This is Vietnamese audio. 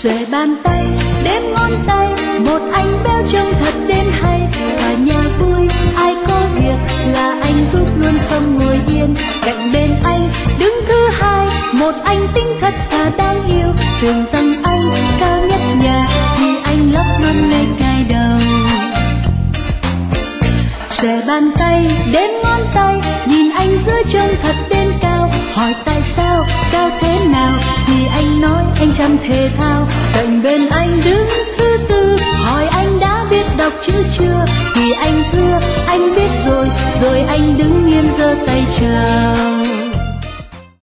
xòe bàn tay đếm ngón tay, một anh béo trông thật đến hay. Cả nhà vui ai có việc là anh giúp luôn không ngồi yên. Cạnh bên anh đứng thứ hai, một anh tính thật và đáng yêu. Tưởng rằng anh cao nhất nhà thì anh lót luôn ngay cài đầu. Xòe bàn tay đếm ngón tay, nhìn anh giữa trông thật đến cao. Hỏi tại sao cao thế nào thì anh nói anh chăm thể thao. Cạnh bên anh đứng thứ tư, hỏi anh đã biết đọc chữ chưa thì anh thưa anh biết rồi. Rồi anh đứng nghiêm giơ tay chào.